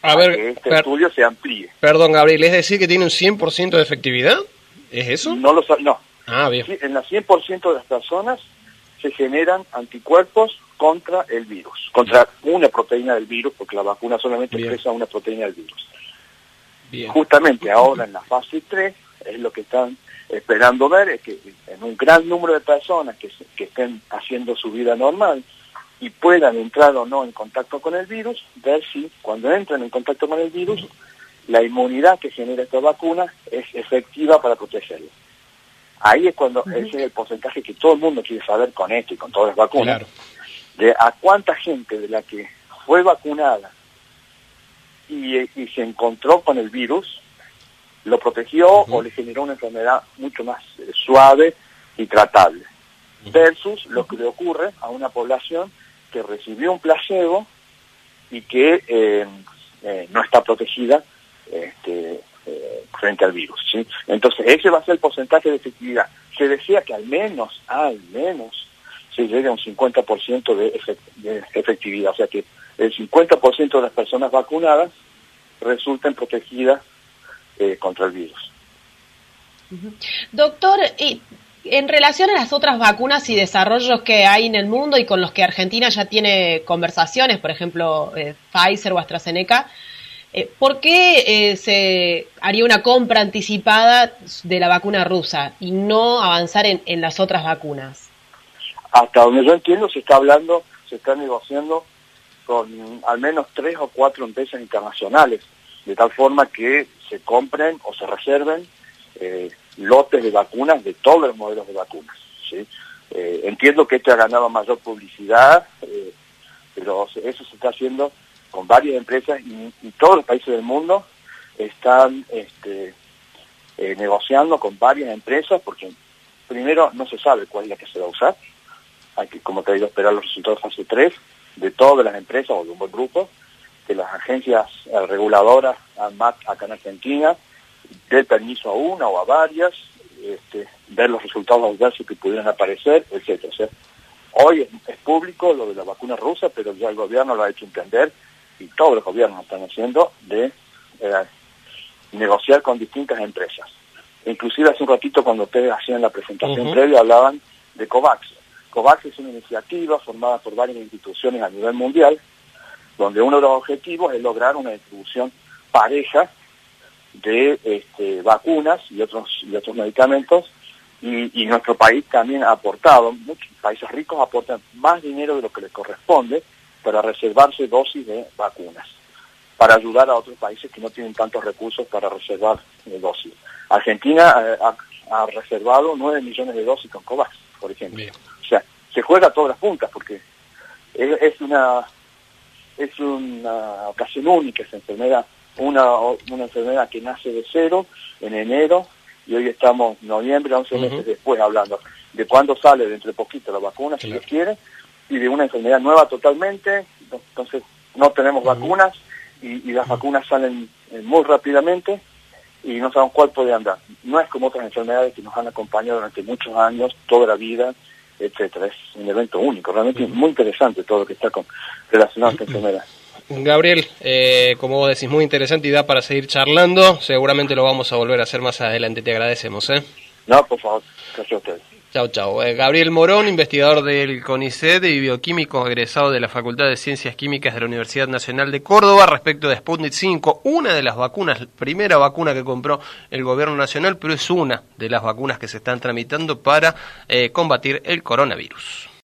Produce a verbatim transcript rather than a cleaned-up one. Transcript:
a, a ver, que este per, estudio se amplíe. Perdón, Gabriel, ¿es decir que tiene un cien por ciento de efectividad? ¿Es eso? No lo no. Ah, bien. En el cien por ciento de las personas se generan anticuerpos contra el virus, contra una proteína del virus, porque la vacuna solamente bien. expresa una proteína del virus. Bien. Justamente ahora en la fase tres es lo que están esperando ver, es que en un gran número de personas que, que estén haciendo su vida normal y puedan entrar o no en contacto con el virus, ver si cuando entran en contacto con el virus, la inmunidad que genera esta vacuna es efectiva para protegerlos. Ahí es cuando uh-huh. ese es el porcentaje que todo el mundo quiere saber con esto y con todas las vacunas, claro. de a cuánta gente de la que fue vacunada y, y se encontró con el virus, lo protegió uh-huh. o le generó una enfermedad mucho más eh, suave y tratable, uh-huh. versus lo que le ocurre a una población que recibió un placebo y que eh, eh, no está protegida este, eh, frente al virus, ¿sí? Entonces ese va a ser el porcentaje de efectividad. Se decía que al menos, al menos, se llegue a un cincuenta por ciento de, efect- de efectividad, o sea que el cincuenta por ciento de las personas vacunadas resulten protegidas eh, contra el virus. Uh-huh. Doctor, y en relación a las otras vacunas y desarrollos que hay en el mundo y con los que Argentina ya tiene conversaciones, por ejemplo, eh, Pfizer o AstraZeneca, eh, ¿por qué eh, se haría una compra anticipada de la vacuna rusa y no avanzar en, en las otras vacunas? Hasta donde yo entiendo se está hablando, se está negociando con al menos tres o cuatro empresas internacionales, de tal forma que se compren o se reserven eh, lotes de vacunas de todos los modelos de vacunas, ¿sí? Eh, entiendo que este ha ganado mayor publicidad, eh, pero eso se está haciendo con varias empresas y, y todos los países del mundo están este, eh, negociando con varias empresas, porque primero no se sabe cuál es la que se va a usar, hay que, como te digo, esperar los resultados de fase tres de todas las empresas o de un buen grupo, de las agencias eh, reguladoras, ANMAT acá en Argentina, del permiso a una o a varias, este, ver los resultados adversos que pudieran aparecer, etcétera. O sea, hoy es, es público lo de la vacuna rusa, pero ya el gobierno lo ha hecho entender, y todos los gobiernos lo están haciendo, de eh, negociar con distintas empresas. Inclusive hace un ratito cuando ustedes hacían la presentación uh-huh. previa hablaban de COVAX. COVAX es una iniciativa formada por varias instituciones a nivel mundial, donde uno de los objetivos es lograr una distribución pareja de este, vacunas y otros y otros medicamentos, y, y nuestro país también ha aportado, muchos países ricos aportan más dinero de lo que les corresponde para reservarse dosis de vacunas, para ayudar a otros países que no tienen tantos recursos para reservar eh, dosis. Argentina eh, ha, ha reservado nueve millones de dosis con COVAX, por ejemplo. Bien. O sea, se juega a todas las puntas, porque es, es una es una ocasión única esa enfermedad, una, una enfermedad que nace de cero en enero, y hoy estamos en noviembre, once uh-huh. meses después, hablando de cuándo sale dentro de poquito la vacuna, si Dios quiere, y de una enfermedad nueva totalmente. Entonces no tenemos uh-huh. vacunas, y, y las uh-huh. vacunas salen eh, muy rápidamente, y no sabemos cuál puede andar. No es como otras enfermedades que nos han acompañado durante muchos años, toda la vida, etcétera. Es un evento único, realmente uh-huh. muy interesante todo lo que está con, relacionado a esta enfermedad. Gabriel, eh, como vos decís, muy interesante y da para seguir charlando. Seguramente lo vamos a volver a hacer más adelante. Te agradecemos, ¿eh? No, por favor. Gracias a ustedes. Chau, chau. Eh, Gabriel Morón, investigador del CONICET y bioquímico egresado de la Facultad de Ciencias Químicas de la Universidad Nacional de Córdoba, respecto de Sputnik cinco, una de las vacunas, primera vacuna que compró el gobierno nacional, pero es una de las vacunas que se están tramitando para eh, combatir el coronavirus.